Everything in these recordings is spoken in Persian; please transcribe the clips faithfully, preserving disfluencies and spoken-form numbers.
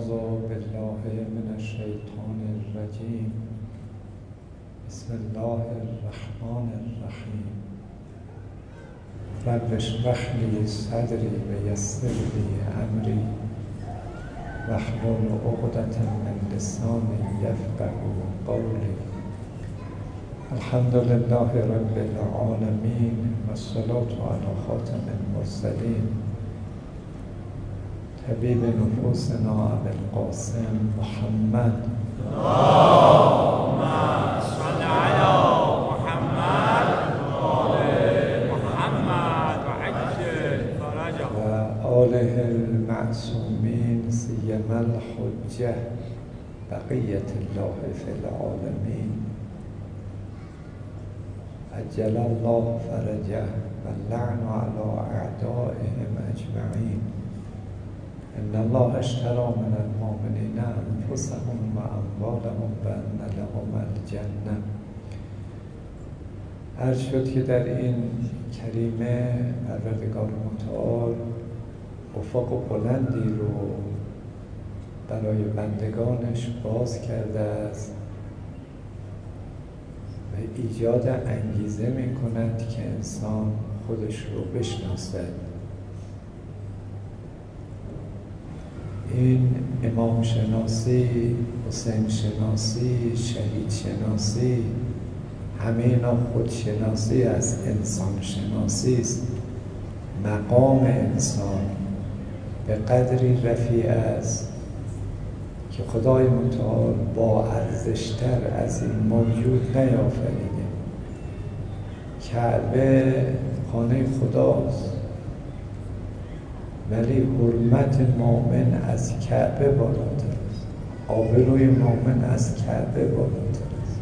أعوذ بالله من الشيطان الرجيم بسم الله الرحمن الرحيم رب اشرح لي صدري ويسر لي أمري واحلل عقدة من لساني يفقهوا قولي الحمد لله رب العالمين والصلاة على خاتم المرسلين حبیب نفوسنا ابو القاسم محمد اللهم صل على محمد وآل محمد وعجل فرجه و آله المعصومین سیما الحجة بقیة الله في العالمين عجل الله فرجه واللعن على أعدائهم أجمعين إن الله اشترى من المؤمنين أنفسهم وأموالهم بأن لهم الجنة. عرض شد که در این کریمه پروردگار متعال افق بلندی رو برای بندگانش باز کرده است و ایجاد انگیزه می کند که انسان خودش رو بشناسد. این امام شناسی، حسین شناسی، شهید شناسی، همه اینا خودشناسی از انسان شناسی است. مقام انسان به قدری رفیع است که خدای متعال با ارزشتر از این موجود نیافریده. کعبه خانه خداست، ولی حرمت مؤمن از کعبه بالاتر است، آبروی مؤمن از کعبه بالاتر است.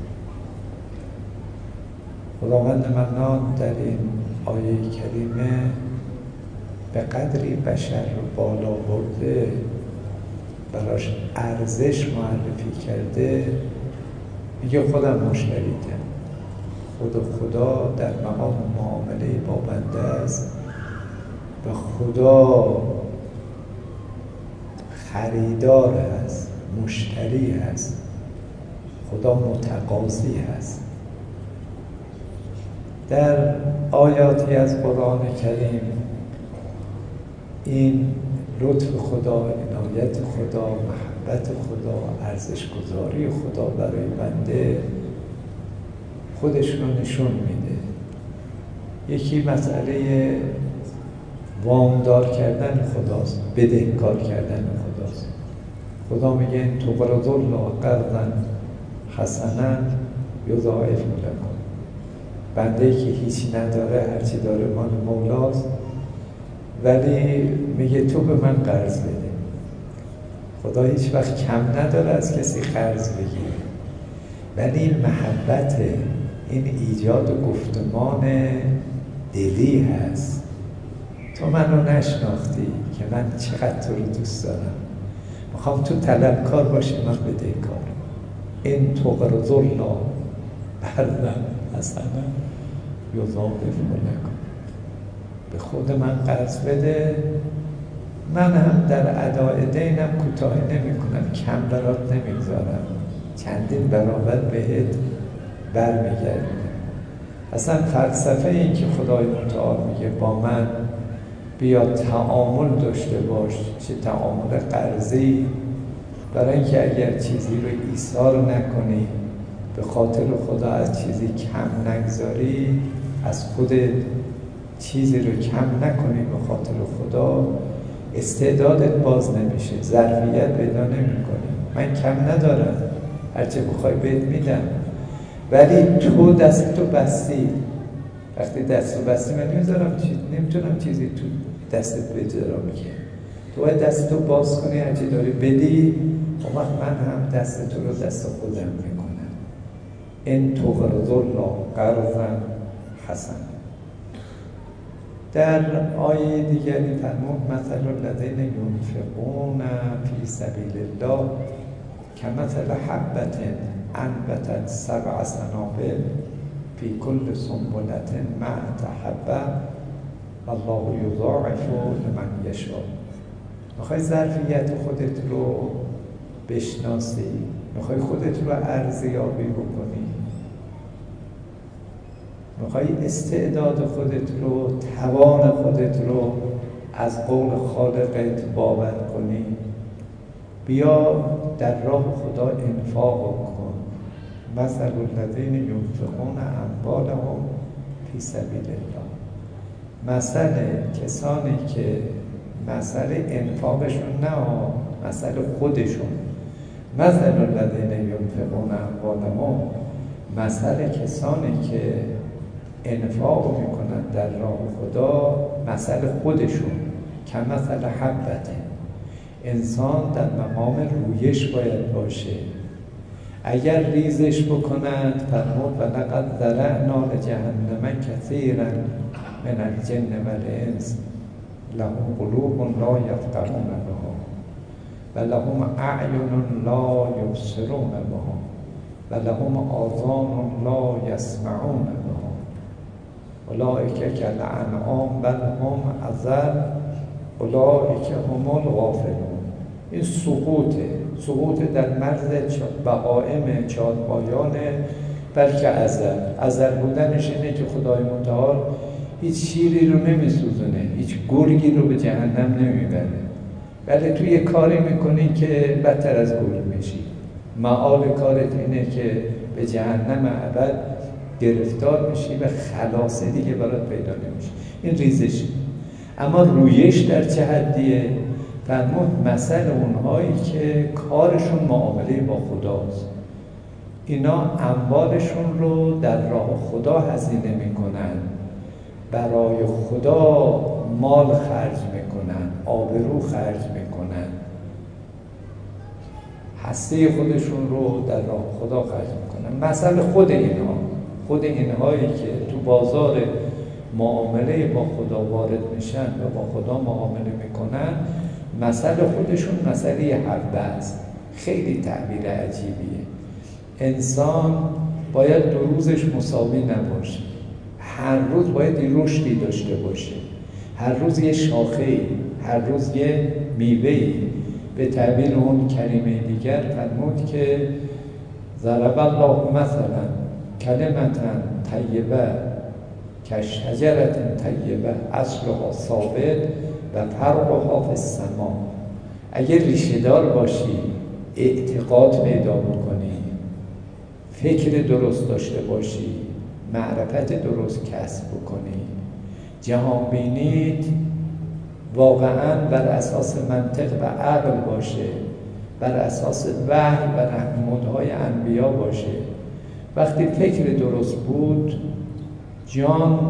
خداوند منان در این آیه کریمه به قدری بشر رو بالا برده، براش ارزش معرفی کرده. میگه خودم مشتریتم، خود خدا در مقام معامله با بنده است و خدا خریدار است، مشتری است، خدا متقاضی است. در آیاتی از قرآن کریم این لطف خدا، عنایت خدا، محبت خدا، ارزش گذاری خدا برای بنده خودش رو نشون میده. یکی مسئله وامدار کردن خداست، بدهکار کردن خداست. خدا میگه تقرض الله قرضا حسنا یضاعفه لکم. بنده‌ای که هیچی نداره، هرچی داره مال مولاست، ولی میگه تو به من قرض بده. خدا هیچ وقت کم نداره از کسی قرض بگیره، ولی این محبت، این ایجاد گفتمان دلی هست. تو منو نشناختی که من چقدر تو رو دوست دارم، میخوام تو طلبکار باشی، من بدهکار. این تقرض الله قرضا حسنا یضاعفه لکم. به خود من قرض بده، من هم در ادای دینم کوتاهی نمی کنم، کم برات نمیگذارم، چندین برابر بهت برمیگردم. اصلا فلسفه این که خدای متعال میگه با من بیا تعامل داشته باش، چه تعامل قرضی، برای اینکه اگر چیزی رو ایثار نکنی، به خاطر خدا از چیزی کم نگذاری، از خودت چیزی رو کم نکنی به خاطر خدا، استعدادت باز نمیشه، ظرفیت پیدا نمی کنی. من کم ندارم، هرچه بخوای بهت میدم، ولی تو دستتو بستی. وقتی دستو بستی من نمیذارم، نمیتونم چیزی تو دستت بذارم که تو باید دستتو باز کنی، هرچی داری بدی. اون وقت من هم دست تو رو دست خودم میکنم. این تقرض الله قرضا حسنا. در آیه دیگری فرمود مثل الذین ينفقون فی سبیل الله کمثل حبة انبتت سبع سنابل فی کل سنبلة مئة حبة والله یضاعف لمن یشاء. میخوای ظرفیت خودت رو بشناسی، میخوای خودت رو ارزیابی بکنی، میخوای استعداد خودت رو، توان خودت رو از قول خالقت باور کنی، بیا در راه خدا انفاق کن. مثل الذین ينفقون اموالهم فی سبیل الله، مثل کسانی که مثل انفاقشون نه مثل خودشون، مثل الذین ينفقون اموالهم، مثل کسانی که انفاق میکنن در راه خدا، مثل خودشون که مثل حبته. انسان در مقام رویش باید باشه. اگر ریزش بکنند فرمود و لقد ذرأنا لجهنم کثیرا من الجن والانس لهم قلوب لا یفقهون بها و لهم اعین لا یبصرون بها و لهم آذان لا یسمعون بها اولئک کالانعام بل هم اضل اولئک هم الغافلون. این سقوطه، سقوط در مرز بهائم چارپایانه، بلکه ازل. ازل بودنش اینه که خدای متعال هیچ شیری رو نمیسوزونه، هیچ گرگی رو به جهنم نمیبره، ولی تو یه کاری میکنی که بدتر از گرگ میشی. معال کارت اینه که به جهنم ابد گرفتار میشی و خلاصه دیگه برات پیدا نمیشه. این ریزش. اما رویش در چه حدیه؟ فرمود مثل اونهایی که کارشون معامله با خداست. اینا اموالشون رو در راه خدا هزینه میکنن، برای خدا مال خرج میکنن، آبرو خرج میکنن، هسته خودشون رو در راه خدا خرج میکنن. مثل خود اینها، خود اینهایی که تو بازار معامله با خدا وارد میشن و با خدا معامله میکنن، مثل خودشون مثل یه حبه است. خیلی تعبیر عجیبیه. انسان باید دو روزش مساوی نباشه، هر روز باید یه رشدی داشته باشه، هر روز یه شاخه‌ای، هر روز یه میوه‌ای. به تعبیر اون کریمه دیگر فرمود که ضرب الله مثلا کلمة طیبه کشجرة طیبه اصلها ثابت و فرعها فی السماء. اگر ریشه دار باشی، اعتقاد پیدا بکنی، فکر درست داشته باشی، معرفت درست کسب بکنی، جهان بینیت واقعا بر اساس منطق و عقل باشه، بر اساس وحی و نمودهای انبیا باشه. وقتی فکر درست بود، جان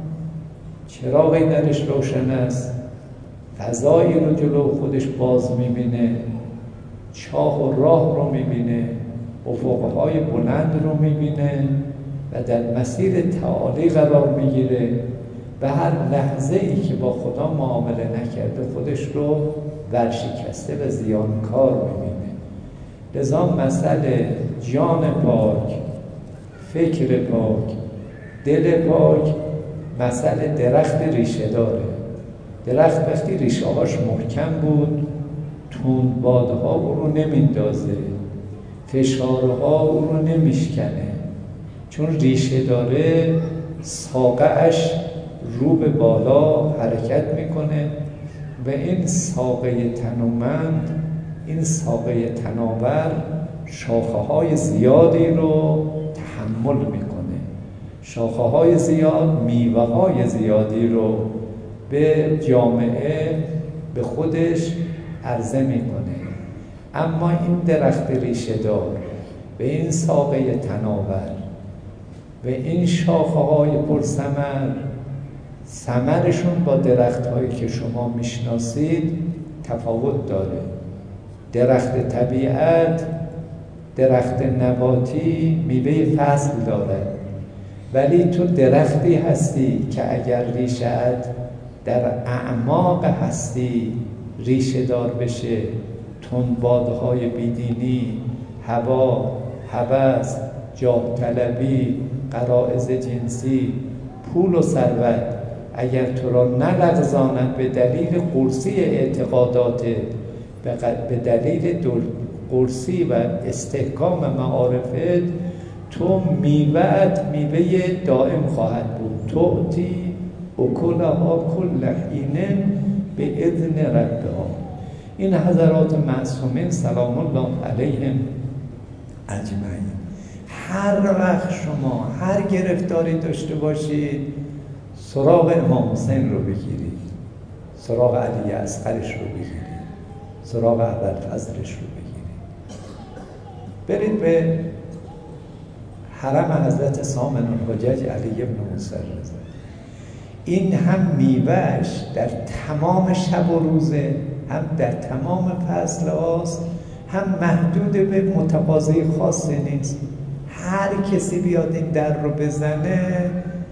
چراغی درش روشن است، فضایی رو جلو خودش باز میبینه، چاه و راه رو میبینه، افقهای بلند رو میبینه و در مسیر تعالی قرار میگیره و هر لحظه ای که با خدا معامله نکرده خودش رو ورشکسته و زیانکار میبینه. لذا مسئله جان پاک، فکر پاک، دل پاک مسئله درخت ریشه داره. درخت وقتی ریشه هاش محکم بود، تندبادها او رو نمیندازه، فشارها او رو نمیشکنه. چون ریشه داره، ساقه‌اش رو به بالا حرکت میکنه و این ساقه تنومند، این ساقه تناور شاخه های زیادی رو تحمل میکنه. شاخه های زیاد میوه های زیادی رو به جامعه، به خودش عرضه میکنه. اما این درخت ریشه دار به این ساقه تناور و این شاخه های پرثمر، ثمرشون با درخت هایی که شما میشناسید تفاوت داره. درخت طبیعت، درخت نباتی میوه فصل داره، ولی تو درختی هستی که اگر ریشه‌ات در اعماق هستی ریشه دار بشه، تندبادهای بیدینی، هوا، هوس، جاه طلبی، غرایز جنسی، پول و ثروت اگر تو را نلغزاند به دلیل قرصی اعتقادات، به دلیل قرصی و استحکام معارفت تو میوه‌ات میوه دائم خواهد بود. تعطی اکلها کل حین به اذن ربها. این حضرات معصومین سلام الله علیهم اجمعین، هر وقت شما هر گرفتاری داشته باشید سراغ امام حسین رو بگیرید، سراغ علی اصغرش رو بگیرید، سراغ ابوالفضلش رو بگیرید، برید به حرم حضرت سامن الحجج علی بن موسی رضا. این هم میوهش در تمام شب و روزه، هم در تمام فصل هاست، هم محدود به متقاضی خاصی نیست. هر کسی بیاد این در رو بزنه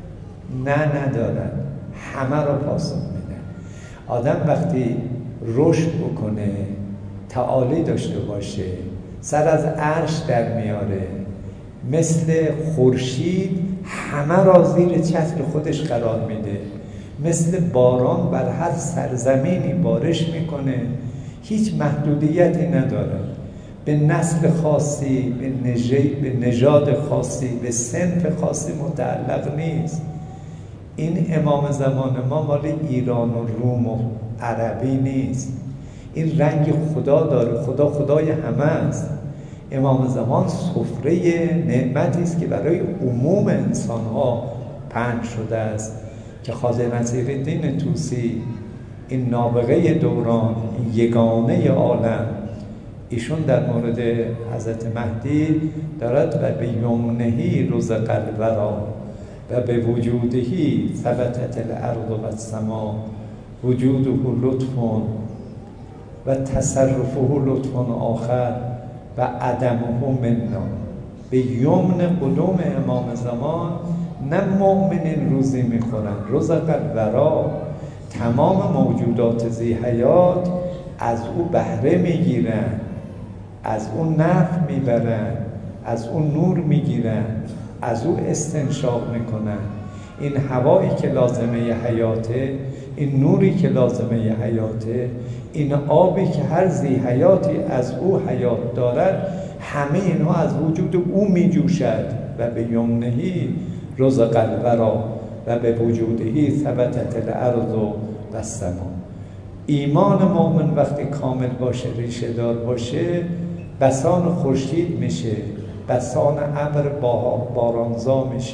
نه ندارن، همه رو پاسخ میدن. آدم وقتی رشد بکنه، تعالی داشته باشه، سر از عرش در میاره، مثل خورشید همه را زیر چتر خودش قرار میده، مثل باران بر هر سرزمینی بارش میکنه، هیچ محدودیتی نداره، به نسل خاصی، به نژاد به نژاد خاصی، به صنف خاصی متعلق نیست. این امام زمان ما مال ایران و روم و عربی نیست، این رنگ خدا داره، خدا خدای همه است. امام زمان سفره نعمتی است که برای عموم انسان‌ها پهن شده است که خواجه نصیرالدین طوسی، این نابغه دوران، این یگانه عالم، ایشون در مورد حضرت مهدی دارد و به یمنهی رزق الورا و به وجودهی ثبتت الارض و السما وجوده لطف و تصرفه لطف آخر و عدمه منا. به یمن قدوم امام زمان نه مؤمنین روزی میخورن، رزق الورا، تمام موجودات ذی حیات از او بهره میگیرن، از او نفع میبرن، از او نور میگیرن، از او استنشاق میکنن. این هوایی که لازمه حیاته، این نوری که لازمه حیاته، این آبی که هر ذی حیاتی از او حیات دارد، همه اینها از وجود او میجوشد. و به یمنهی رزق الورا و به وجودهی ثبتت الارض و السما. ایمان مؤمن وقتی کامل باشه، ریشه دار باشه، بسان خورشید میشه، بسان ابر بارانزا میشه،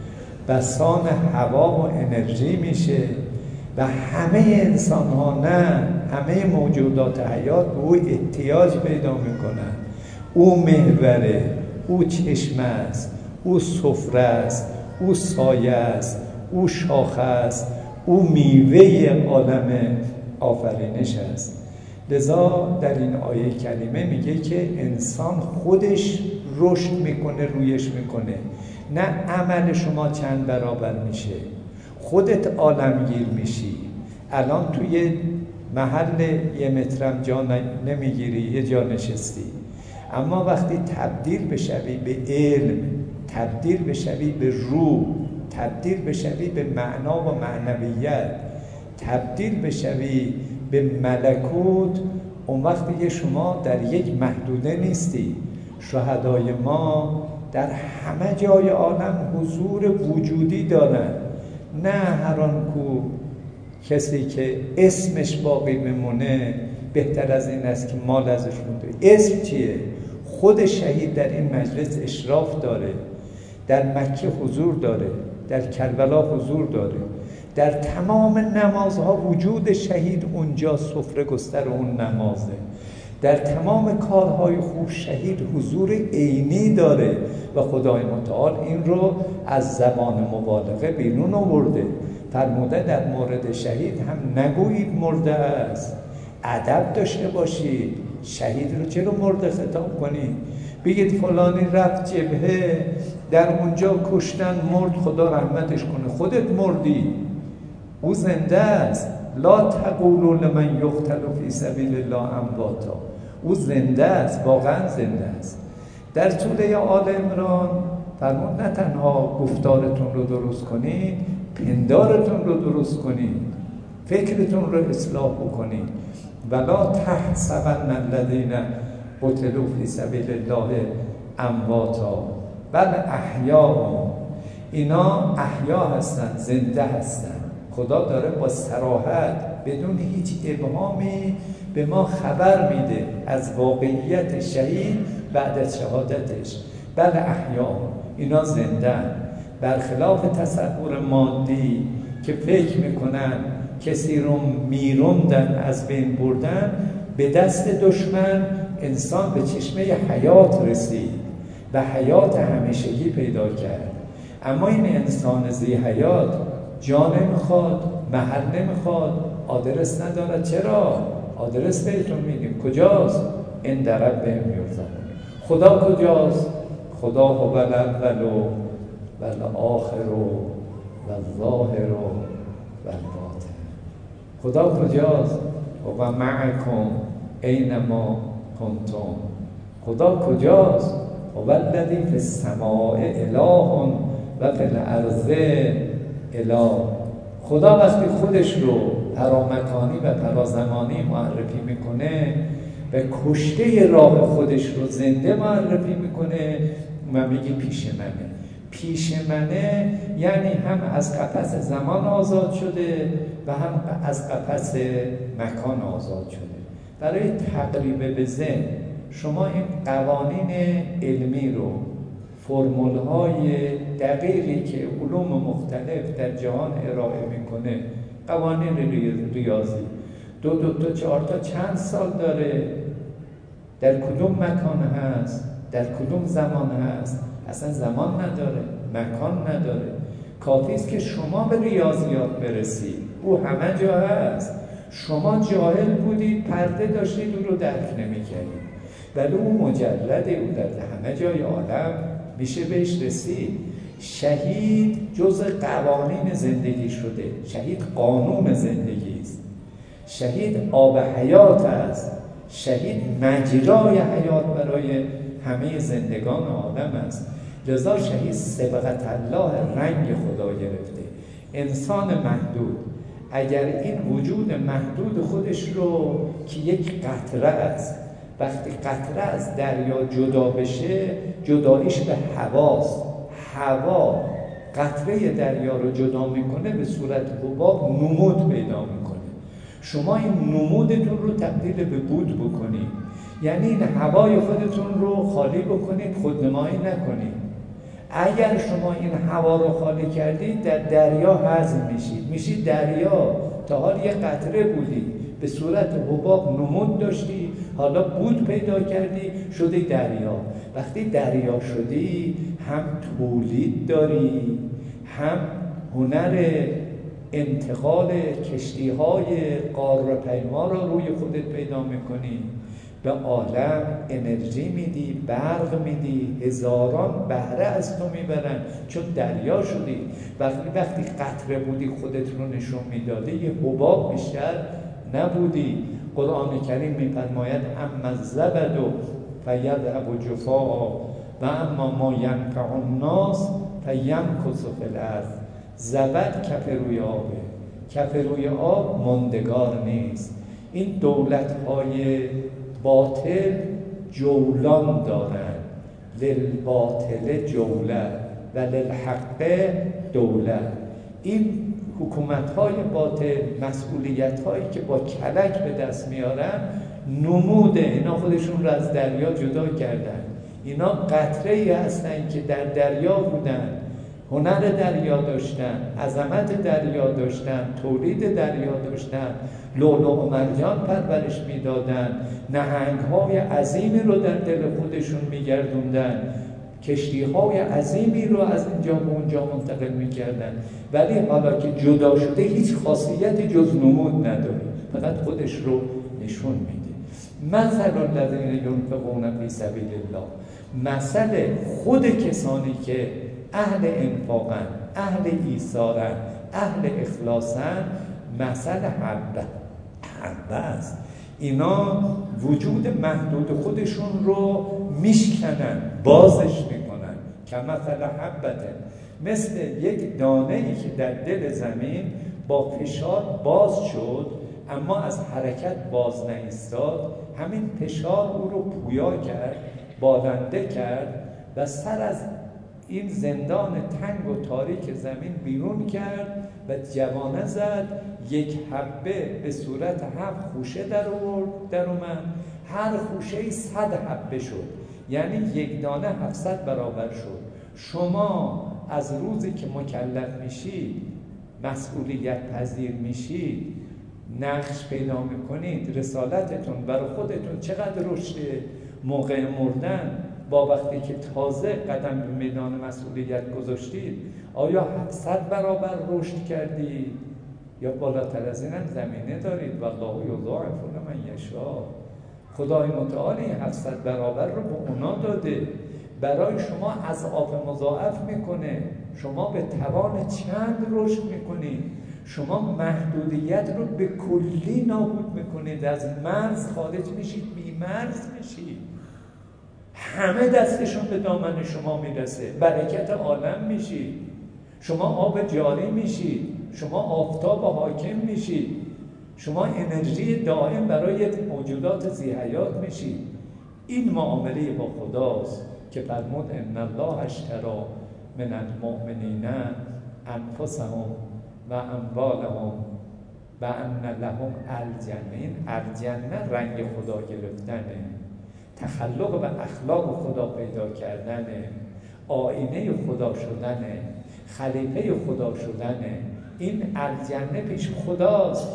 بسان هوا و انرژی میشه و همه انسان ها، نه همه موجودات حیات به او احتیاج پیدا میکنن. او محوره، او چشم است، او سفره است، او سایه است، او شاخه است، او میوه عالم آفرینش است. لذا در این آیه کریمه میگه که انسان خودش رشد میکنه، رویش میکنه، نه عمل شما چند برابر میشه، خودت عالمگیر میشی. الان توی محل یه مترم جا نمیگیری، یه جا نشستی، اما وقتی تبدیل بشوی به علم، تبدیل بشوی به روح، تبدیل بشوی به معنا و معنویت، تبدیل بشوی به ملکوت، اون وقت دیگه شما در یک محدوده نیستی. شهدای ما در همه جای عالم حضور وجودی دارن، نه هر آن کو کسی که اسمش باقی بمونه بهتر از این است که مال ازش مونده. اسم چیه؟ خود شهید در این مجلس اشراف داره، در مکه حضور داره، در کربلا حضور داره، در تمام نمازها وجود شهید اونجا سفره گستر اون نمازه، در تمام کارهای خوب شهید حضور عینی داره و خدای متعال این رو از زبان مبالغه بیرون آورده. فرموده در مورد شهید هم نگویید مرده است، ادب داشته باشید. شهید رو چرا مرده خطاب کنید؟ بگید فلانی رفت جبهه، در اونجا کشتن، مرد، خدا رحمتش کنه، خودت مردی، او زنده است. لا تقولوا لمن یقتل فی سبیل الله امواتا، او زنده است، واقعا زنده است. در سوره آل عمران فرمود نه تنها گفتارتون رو درست کنید، پندارتون رو درست کنید، فکرتون رو اصلاح بکنید. ولا تحسبن الذین قتلوا فی سبیل الله امواتا بل احیا، اینا احیا هستن، زنده هستن. خدا داره با صراحت بدون هیچ ابهامی به ما خبر میده از واقعیت شهید بعد از شهادتش. بل احیا، اینا زنده، برخلاف تصور مادی که فکر میکنن کسی رو میروندن، از بین بردن. به دست دشمن انسان به چشمه حیات رسید و حیات همیشگی پیدا کرد. اما این انسان زی حیات جا نمیخواد، محل نمیخواد، آدرس ندارد. چرا؟ آدرس بهتون میدیم. کجاست؟ این درب بهم یرزقون. خدا کجاست؟ خدا هو الاول و الاخر و الظاهر و الباطن. خدا کجاست؟ و معکم اینما کنتم. خدا کجاست؟ و الذی فی السماء اله و فی الارض اله. خدا وقتی خودش رو پرامکانی و پرازمانی معرفی میکنه و کشته راه خودش رو زنده معرفی میکنه و میگه پیش منه. پیش منه یعنی هم از قفس زمان آزاد شده و هم از قفس مکان آزاد شده. برای تقریب به ذهن شما این قوانین علمی رو، فرمول‌های دقیقی که علوم مختلف در جهان ارائه میکنه، قوانین ریاضی، دو دو تا چهار تا چند سال داره، در کدوم مکان هست، در کدوم زمان هست، اصلا زمان نداره، مکان نداره. کافی است که شما به ریاضیات برسید، او همه جا هست. شما جاهل بودید، پرده داشتید، او رو درک نمی‌کردید، ولی او مجرده، او در همه جای عالم میشه بهش رسید. شهید جز قوانین زندگی شده. شهید قانون زندگی است. شهید آب حیات است. شهید مجرای حیات برای همه زندگان عالم است. لذا شهید سبقت الله، رنگ خدا گرفته. انسان محدود اگر این وجود محدود خودش رو که یک قطره است، وقتی قطره از دریا جدا بشه، جداییش به هواست. هوا قطره دریا رو جدا میکنه، به صورت حباب نمود پیدا میکنه. شما این نمودتون رو تبدیل به بود بکنید، یعنی این هوای خودتون رو خالی بکنید، خودنمایی نکنید. اگر شما این هوا رو خالی کردید، در دریا هضم میشید، میشید دریا. تا حال یه قطره بودی، به صورت حباب نمود داشتی، حالا بود پیدا کردی، شدی دریا. وقتی دریا شدی، هم تولید داری، هم هنر انتقال کشتی‌های قاره پیما را روی خودت پیدا میکنی. به عالم انرژی میدی، برق میدی، هزاران بهره از تو میبرن، چون دریا شدی. وقتی وقتی قطره بودی، خودت رو نشون میداده، یه حباب بیشتر نبودی. قرآن کریم میفرماید اما الزبد فیذهب جفاء و اما ما ینفع الناس فیمکث فی الارض. زبد کف روی آبه، کف روی آب ماندگار نیست. این دولت‌های باطل جولان دارن، للباطل جوله و للحق دوله. این حکومت‌های باطل، مسئولیت‌هایی که با کلک به دست میارن، نموده. اینا خودشون رو از دریا جدا کردن. اینا قطره‌ای هستن که در دریا بودن، هنر دریا داشتن، عظمت دریا داشتن، تولید دریا داشتن، لؤلؤ و مرجان پرورش میدادن، نهنگ‌های عظیمی رو در دل خودشون میگردوندن، کشتی‌های عظیمی رو از اینجا به اونجا منتقل میکردن. ولی حالا که جدا شده، هیچ خاصیتی جز نمود نداره، فقط خودش رو نشون میده. مثل الذین ینفقون فی سبیل الله، مثل خود کسانی که اهل انفاقن، اهل ایثارن، اهل اخلاصن، مثل حبه حبه است. اینا وجود محدود خودشون رو میشکنن، بازش میکنن. کمثل حبته، مثل یک دانه‌ای که در دل زمین با فشار باز شد اما از حرکت باز نایستاد، همین فشار او رو پویا کرد، بالنده کرد و سر از این زندان تنگ و تاریک زمین بیرون کرد و جوانه زد. یک حبه به صورت هفت خوشه در آورد، در اومد. هر خوشه صد حبه شد، یعنی یک دانه هفتصد برابر شد. شما از روزی که مکلف میشید، مسئولیت پذیر میشید، نقش پیدا میکنید، رسالتتون برای خودتون چقدر رشد. موقع مردن با وقتی که تازه قدم به میدان مسئولیت گذاشتید، آیا هفتصد برابر رشد کردید یا بالاتر از این هم زمینه دارید؟ والله یضاعف لمن یشاء. خدای متعال این هفتصد برابر رو به اونا داده، برای شما اضعاف مضاعف میکنه. شما به توان چند رشد میکنید؟ شما محدودیت رو به کلی نابود میکنید، از مرز خارج میشید، بی مرز میشید. همه دستشون به دامن شما میرسه، برکت عالم میشید. شما آب جاری میشید، شما آفتاب حاکم میشید، شما انرژی دائم برای موجودات ذی‌حیات میشید. این معامله با خداست که فرمود ان الله اشتری من المؤمنین انفسهم و اموالهم و ان لهم الجنه. این الجنه رنگ خدا گرفتنه، تخلق و اخلاق خدا پیدا کردنه، آینه خدا شدنه، خلیفه خدا شدنه. این الجنه پیش خداست.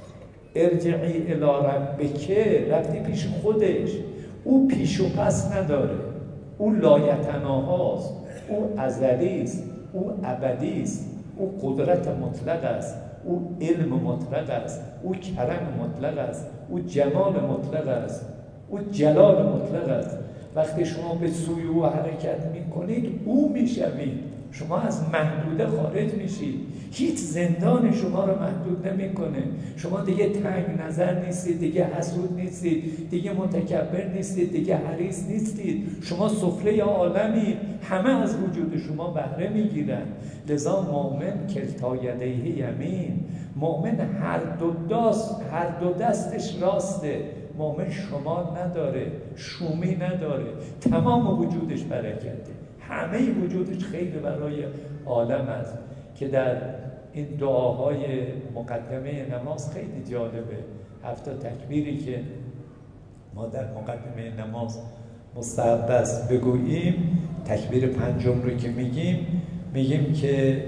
ارجعی الی ربک، رفتی پیش خودش. او پیش و پس نداره، او لایتناهاست، او ازلی است، او ابدی است، او قدرت مطلق است، او علم مطلق است، او کرم مطلق است، او جمال مطلق است، او جلال مطلق است. وقتی شما به سوی او حرکت میکنید، او میشوید. شما از محدوده خارج میشید. هیچ زندان شما رو محدود نمیکنه. شما دیگه تنگ نظر نیستید، دیگه حسود نیستید، دیگه متکبر نیستید، دیگه حریص نیستید. شما سفره عالمی، همه از وجود شما بهره میگیرن. لذا مؤمن کلتا یدیه یمین، مؤمن هر دو دست هر دو دستش راسته. مؤمن شمال نداره، شومی نداره، تمام وجودش برکته، همه وجودش خیلی برای عالم است. که در این دعاهای مقدمه نماز خیلی جالبه. هفت تکبیری که ما در مقدمه نماز مستحب است بگوییم، تکبیر پنجم رو که میگیم، میگیم که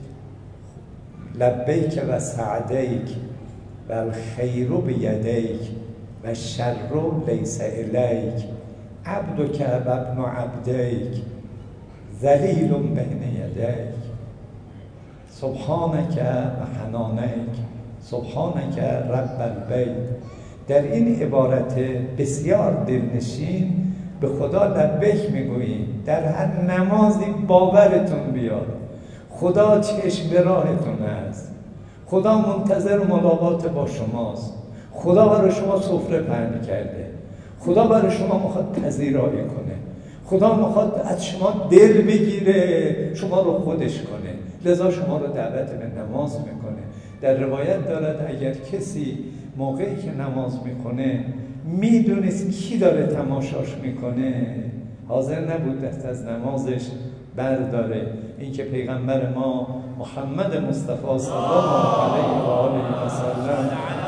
لبیک و سعدیک و الخیر بیدیک و الشر لیس الیک عبدک و ابن عبدیک ذلیل بین یدیک سبحانک و حنانیک سبحانک رب البیت. در این عبارت بسیار دلنشین به خدا لبیک میگوییم. در هر نمازی باورتون بیاد خدا چشم به راهتون است، خدا منتظر ملاقات با شماست، خدا برای شما سفره پهن کرده، خدا برای شما میخواد پذیرایی کنه، خدا میخواد از شما دل بگیره، شما رو خودش کنه. لذا شما رو دعوت به نماز میکنه. در روایت دارد اگر کسی موقعی که نماز میکنه میدونست کی داره تماشاش میکنه، حاضر نبود دست از نمازش برداره. این که پیغمبر ما محمد مصطفی صلی الله علیه و آله و سلم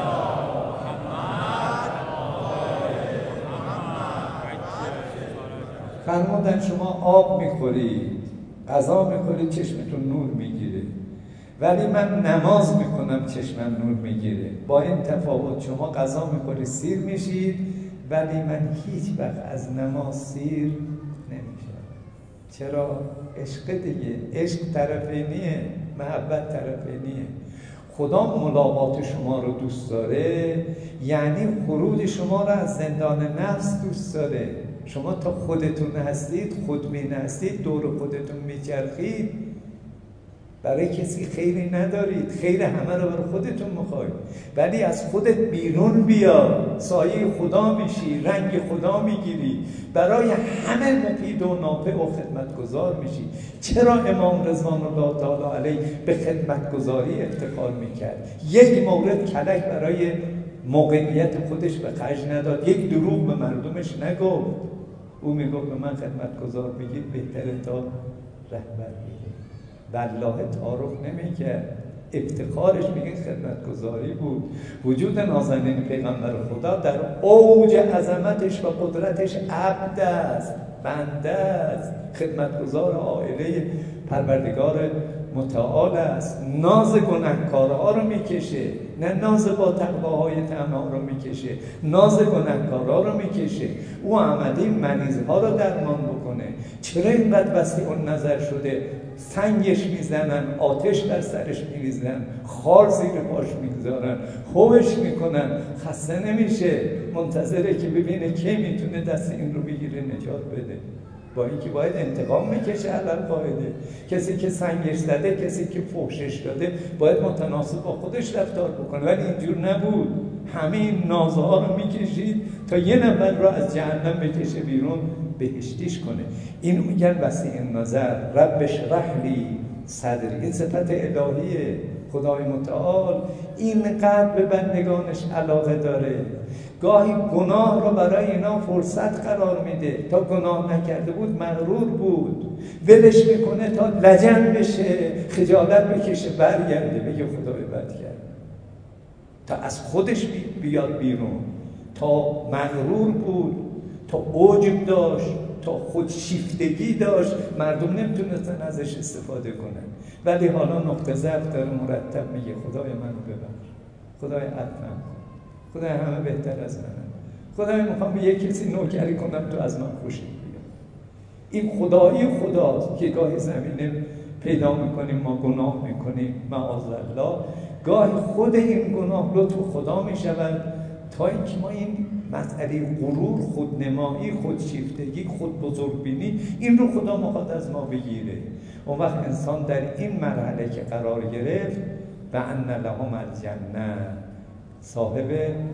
فرمودن شما آب میخورید، غذا میخورید، چشمتون نور میگیره، ولی من نماز میکنم چشمم نور میگیره. با این تفاوت شما غذا میخورید سیر میشید، ولی من هیچ وقت از نماز سیر نمیشم. چرا؟ عشق دیگه، عشق طرفینیه، محبت طرفینیه. خدا ملاقات شما رو دوست داره، یعنی خروج شما رو از زندان نفس دوست داره. شما تا خودتون هستید، خودبین هستید، دور خودتون میچرخید، برای کسی خیری ندارید، خیر همه رو برای خودتون میخواید، ولی از خودت بیرون بیا، سایه خدا میشی، رنگ خدا میگیری، برای همه مفید و نافع و خدمتگزار میشی. چرا امام رضوان الله تعالی علیه به خدمتگزاری افتخار میکرد؟ یک مورد کلک برای موقعیت خودش به خرج نداد، یک دروغ به مردمش نگفت. او میگفت به من خدمتگزار بگید بهتره تا رهبر بگید. والله تعارف نمیکرد، افتخارش میگه خدمتگزاری بود. وجود نازنین پیغمبر خدا در اوج عظمتش و قدرتش عبد است، بنده است، خدمتگزار عائله پروردگار متعال است. ناز گنهکارها رو میکشه، نه ناز با تقواهای طمع رو میکشه، ناز گنهکارها رو میکشه. او آمده مریضها رو درمان بکنه. چرا اینقدر وسیع النظر شده؟ سنگش میزنن، آتش در سرش میریزن، خار زیر پاش میگذارن، خوبش میکنن، خسته نمیشه، منتظره که ببینه کی میتونه دست این رو بگیره نجات بده. با اینکه باید انتقام میکشه علل قاعده. کسی که سنگش زده، کسی که فحشش داده، باید متناسب با خودش رفتار بکنه، ولی اینجور نبود. همین نازها رو میکشید تا یه نفر رو از جهنم بکشه بیرون، بهشتیش کنه. اینو میگن وسیع النظر. رب اشرح لی صدری، این صفت الهیه. خدای متعال اینقدر به بندگانش علاقه داره، گاهی گناه رو برای اینا فرصت قرار میده. تا گناه نکرده بود مغرور بود، ولش میکنه تا لجن بشه، خجالت بکشه، برگرده بگه خدای بد کرد، تا از خودش بیاد بیرون. تا مغرور بود، تا عجب داشت، تا خودشیفتگی داشت، مردم نمیتونستن ازش استفاده کنن. ولی حالا نقطه ضعف داره، مرتب میگه خدای منو ببخش، خدای عفو کن، خدای همه بهتر از منم، خدای میخوام به یک کسی نوکری کنم تو از من خوشت بیاد. این خدایی خداست که گاهی زمینه پیدا میکنیم ما گناه میکنیم معاذالله، گاهی خود این گناه لطف خدا میشود تا اینکه ما این مسئله غرور، خودنمایی، خودشیفتگی، خود بزرگبینی، این رو خدا میخواد از ما بگیره. اون وقت انسان در این مرحله که قرار گرفت و ان لهم الجنه، صاحب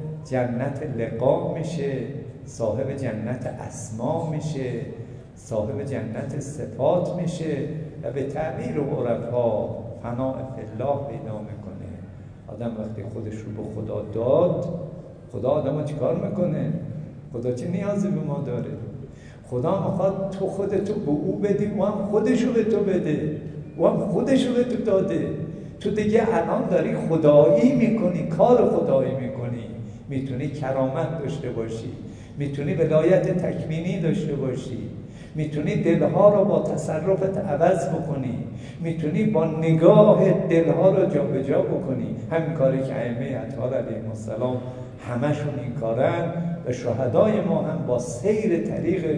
جنت لقا میشه، صاحب جنت اسما میشه، صاحب جنت صفات میشه و به تعبیر عرفا فناء فی الله پیدا میکنه. آدم وقتی خودش رو به خدا داد، خدا آدم ها چیکار میکنه؟ خدا چه نیازی به ما داره؟ خدا میخواد تو خودتو به او بدی، او هم خودشو به تو بده، او هم خودشو به تو داده. تو دیگه الان داری خدایی میکنی، کار خدایی میکنی، میتونی کرامت داشته باشی، میتونی ولایت تکوینی داشته باشی، میتونی دلها رو با تصرفت عوض بکنی، میتونی با نگاه دلها رو جا به جا بکنی. همین کاری که ائمه اطهار علیهم السلام همشون این کارن و شهدای ما هم با سیر طریق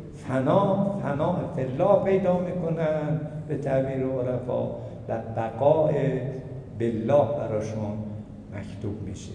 فنا فنا فی الله پیدا میکنن، به تعبیر عرفا و بقاء بالله براشون مکتوب میشه.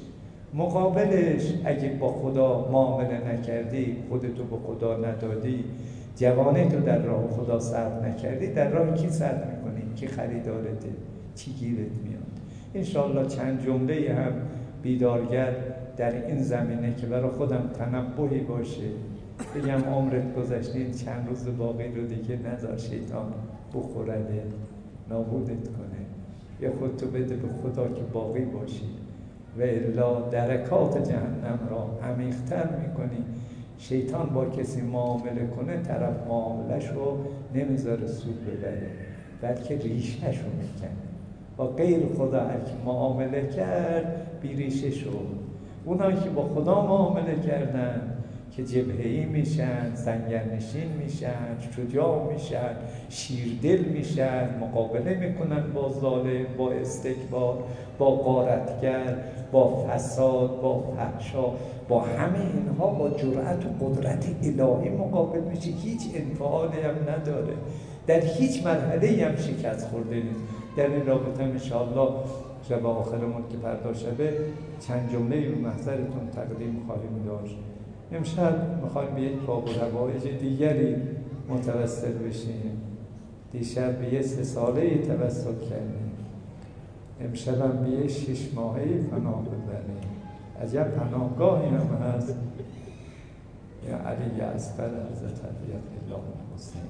مقابلش اگه با خدا معامله نکردی، خودتو به خدا ندادی، جوانه تو در راه خدا صرف نکردی، در راه کی صرف میکنی؟ کی خریدارته؟ چی گیرت میاد؟ انشاءالله چند جمله هم بیدارگر در این زمینه که برای خودم تنبهی باشه، بگم عمرت گذشته، این چند روز باقی رو دیگه نذار شیطان بخورده، نابودت کنه. یا خودتو بده به خدا که باقی باشی و الا درکات جهنم را عمیق‌تر میکنی. شیطان با کسی معامله کنه، طرف معاملش رو نمیذاره سود ببره، بلکه ریشش رو میکنه. با غیر خدا هر که معامله کرد بی ریشه شد. اونایی که با خدا معامله کردن که جبهه‌ای میشن، سنگرنشین میشن، شجاع میشن، شیردل میشن، مقابله میکنن با ظالم، با استکبار، با غارتگر، با فساد، با فحشا، با همه اینها با جرأت و قدرت الهی مقابل میشه. هیچ انفعالی هم نداره، در هیچ مرحله‌ای هم شکست خورده نیست. در این رابطه انشاءالله شب آخرمون که فردا شبه چند جمله رو محضرتون تقدیم خواهیم داشت. امشب میخوایم به یک باب و روایج دیگری متوسل بشیم، دیشب به یه سه ساله‌ای توسل کردیم، امشبم به یه شش ماهه‌ای پناه ببریم. عجب پناهگاهی هم هست یا علی اصغر حضرت علی الله حسین.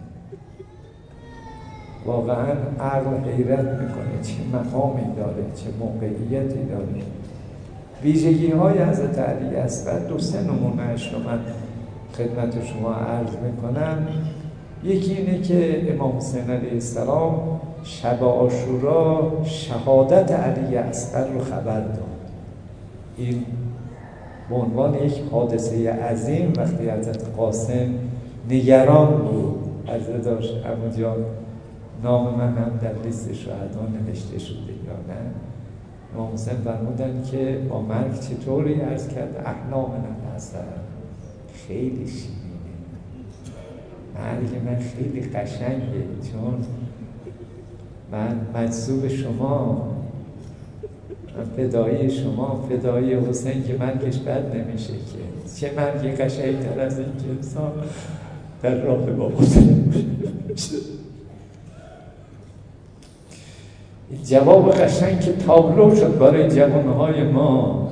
واقعا عقل حیرت میکنه چه مقامی داره، چه موقعیتی داره. ویژگی های حضرت علی اصغر دو سه نمونهش رو من خدمت شما عرض میکنم. یکی اینه که امام حسین علیه السلام شب عاشورا شهادت علی اصغر رو خبر داد. این به عنوان یک حادثه عظیم وقتی حضرت قاسم نگران بود، عرضه داشت عمو جان نام من هم در لیست شهدا نوشته شده یا نه. امام حسین فرمودن که با مرگ چطوری؟ عرض کرد احلام من هستن خیلی شیرینه، مرگ من خیلی قشنگه، چون من مجذوب شما، من فدایی شما، فدایی حسین که مرگش بد نمیشه که چه مرگی قشنگتر از این که انسان در راه با حسین باشه. جواب قشنگ که تابلو شد برای جوانهای ما،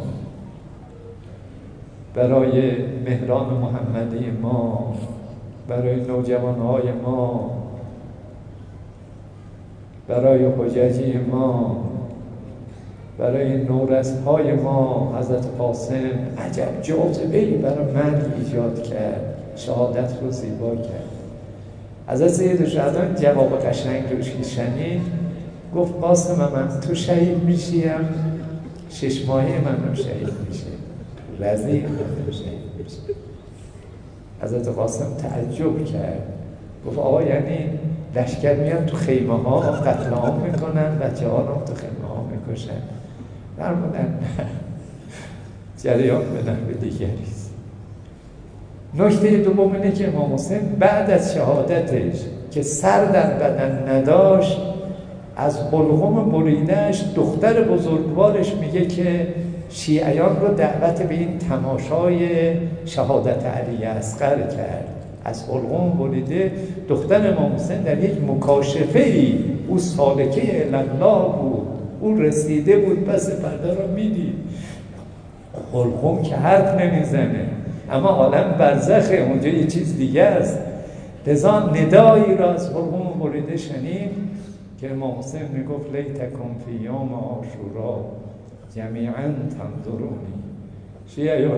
برای مهران محمدی ما، برای نوجوانهای ما، برای حججی ما، برای نورسهای ما. حضرت قاسم عجب جاذبه‌ای برای مرگ ایجاد کرد، شهادت رو زیبا کرد. حضرت سید شهدان جواب قشنگ روش که شنید گفت قاسم من تو شهید میشیم، شش ماهه منم شهید میشه، رضی منم شهید میشه. حضرت قاسم تعجب کرد، گفت آقا یعنی لشکر میان تو خیمه ها قتل عام میکنن، بچه ها رو تو خیمه ها میکشن؟ فرمودن جریان به نحو دیگریست. نکته دوم اینه که امام حسین بعد از شهادتش که سر در بدن نداشت، از حلقوم بریدهش دختر بزرگوارش میگه که شیعیان رو دعوت به این تماشای شهادت علی اصغر کرد. از حلقوم بریده دختر امام حسین در یک مکاشفه‌ای، او سالکه الله بود، او رسیده بود پس پرده رو میدید. حلقوم که حرف نمیزنه، اما عالم برزخه، اونجا یه چیز دیگه است. لذا ندایی را از حلقوم بریده شنید که امام حسین میگفت لیتکم فی یوم عاشورا جمیعا تنظرونی. شیعیان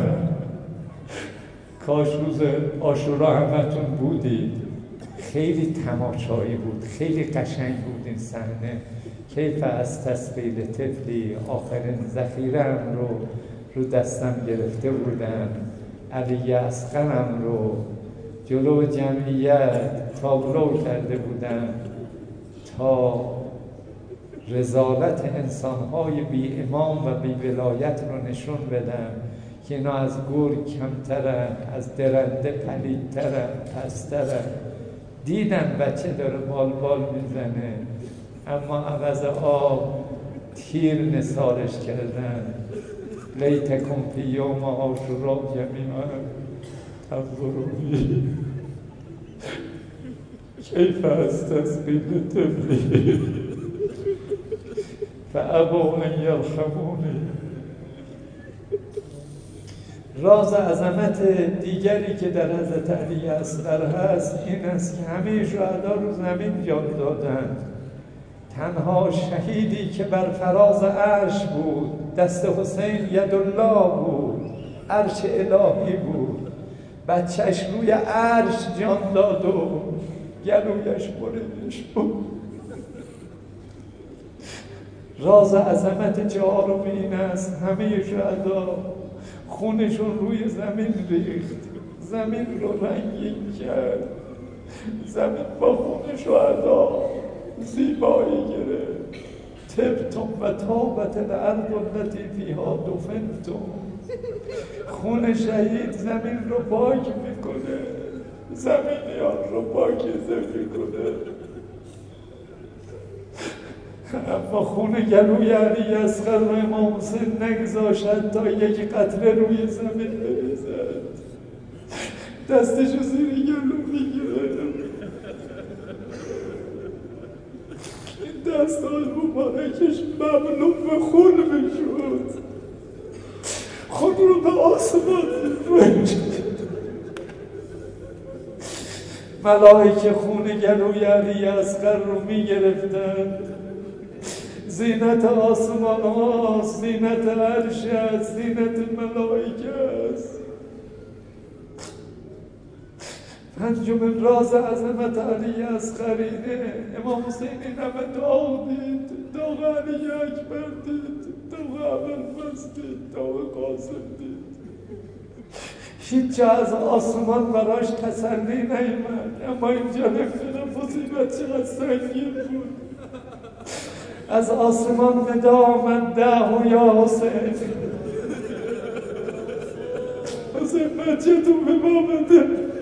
کاش روز عاشورا همتون بودید. خیلی تماشایی بود، خیلی قشنگ بود این صحنه. کیف از تسبیل طفلی، آخرین ذخیره‌ام رو رو دستم گرفته بودم، علی اصغرم رو جلو جمعیت تابلو کرده بودم تا رذالت انسان‌های بی امام و بی ولایت رو نشون بدم که اینا از گور کمترن، از درنده پلیدترن، پسترن. دیدن بچه داره بال بال میزنه، اما عوض آب تیر نثارش کردن. لیتکم فی یوم عاشورا جمیعا تنظرونی کیف استسقی طفلی فابوا ان یرحمونی. راز عظمت دیگری که در حضرت علی اصغر هست این است که همه شهدا رو زمین جان دادند. تنها شهیدی که بر فراز عرش بود، دست حسین یدالله بود، عرش الهی بود، بچهش روی عرش جان داد و گلویش بریدش بود. راز عظمت چهارم این است همه شهدا خونشون روی زمین ریخت، زمین رو رنگین کرد، زمین با خون شهدا زیبایی گرفت. تبتم و تابت الارض التي فیها دفنتم. خون شهید زمین رو پاک میکنه، زمینیان رو پاکیزه میکنه. اما خون گلوی علی اصغر و امام حسین نگذاشت تا یک قطره روی زمین بریزد. دستشو زیر گلو میگیره، دستای مبارکش مملو به خون میشد، خود رو به آسمان می‌برد. ملائکه خون گلوی علی اصغر رو میگرفتن. زینت آسمان هاست، زینت عرش است، زینت ملائکه است. پنجمین راز عظمت علی اصغرینه. امام حسین این همه داغ دید، داغ علی اکبر دید، داغ ابوالفضل دید، داغ قاسم دید. هیچ جا از آسمان براش تسلی نیامد، اما اینجا نمیدونم مصیبت چقدر سنگین بود. از آسمان ندا آمد دعو یا حسین، حسین بچه‌تون به ما بده.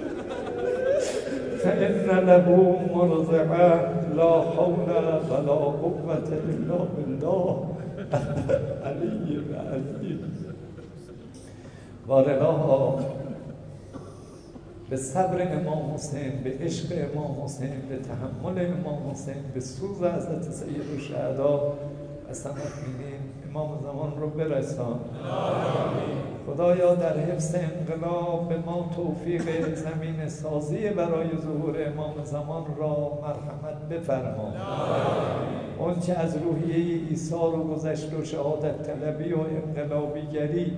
فإن له مرضعه لا حول ولا قوة إلا بالله علی علی. بارالله به صبر امام حسین، به عشق امام حسین، به تحمل امام حسین، به سوز حضرت سید الشهدا اصلا می‌بینیم امام زمان رو برسان. خدایا در حفظ انقلاب به ما توفیق زمین سازی برای ظهور امام زمان را مرحمت بفرما. اون چه از روحیه عیسی رو گذشت و شهادت طلبی و انقلابیگری،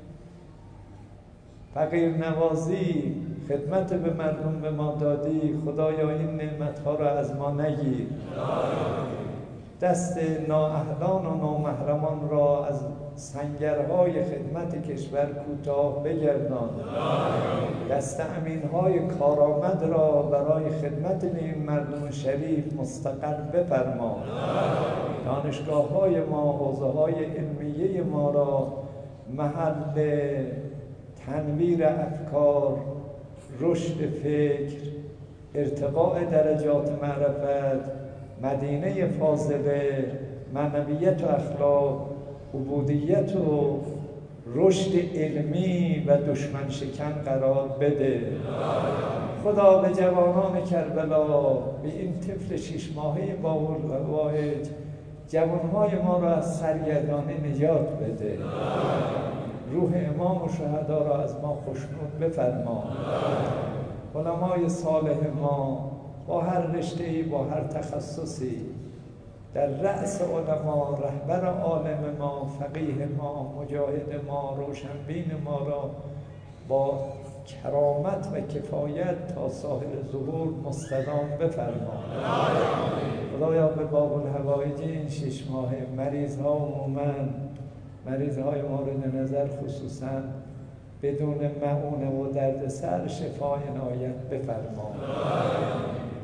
فقیر نوازی، خدمت به مردم به ما دادی، خدایا این نعمتها را از ما نگیر. دست نااهلان و نامحرمان را از سنگرهای خدمت کشور کوتاه بگردان. دست امینهای کارآمد را برای خدمت به این مردم شریف مستقر بفرما. دانشگاه های ما، حوزه های علمیه ما را محل تنویر افکار، رشد فکر، ارتقاء درجات معرفت، مدینه فاضله، معنویت و اخلاق، عبودیت و رشد علمی و دشمن شکن قرار بده. خدا به جوانان کربلا، به این طفل شش ماهه با الواحد، جوانهای ما را از سرگردانی نجات بده. روح امام و شهدا را از ما خوشنود بفرما. علمای صالح ما با هر رشته‌ای، با هر تخصصی، در رأس علما، رهبر عالم ما، فقیه ما، مجاهد ما، روشنبین ما را با کرامت و کفایت تا ساحل ظهور مستدام بفرما. خدایا به باب الحوائج این شش ماه مریض ها عموماً، مریض های مورد نظر خصوصاً، بدون معونه و درد سر شفای عنایت بفرما.